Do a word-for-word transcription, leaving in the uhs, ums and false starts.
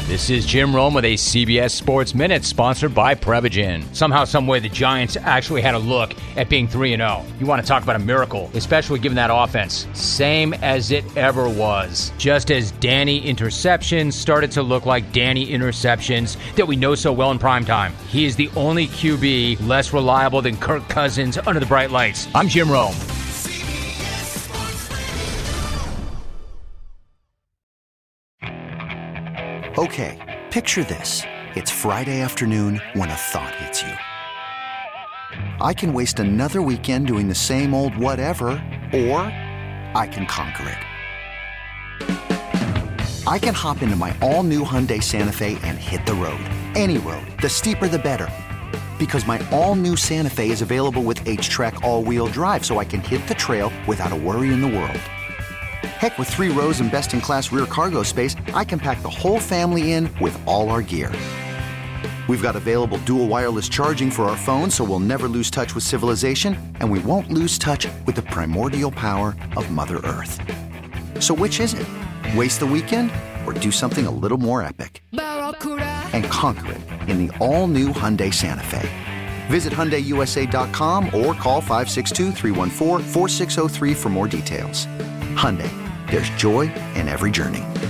This is Jim Rome with a C B S Sports Minute sponsored by Prevagen. Somehow, someway, the Giants actually had a look at being three and oh. You want to talk about a miracle, especially given that offense. Same as it ever was. Just as Danny interceptions started to look like Danny interceptions that we know so well in primetime. He is the only Q B less reliable than Kirk Cousins under the bright lights. I'm Jim Rome. Okay, picture this. It's Friday afternoon when a thought hits you. I can waste another weekend doing the same old whatever, or I can conquer it. I can hop into my all-new Hyundai Santa Fe and hit the road. Any road. The steeper, the better. Because my all-new Santa Fe is available with H-Track all-wheel drive, so I can hit the trail without a worry in the world. Heck, with three rows and best-in-class rear cargo space, I can pack the whole family in with all our gear. We've got available dual wireless charging for our phones, so we'll never lose touch with civilization, and we won't lose touch with the primordial power of Mother Earth. So which is it? Waste the weekend or do something a little more epic? And conquer it in the all-new Hyundai Santa Fe. Visit Hyundai U S A dot com or call five six two, three one four, four six zero three for more details. Hyundai, there's joy in every journey.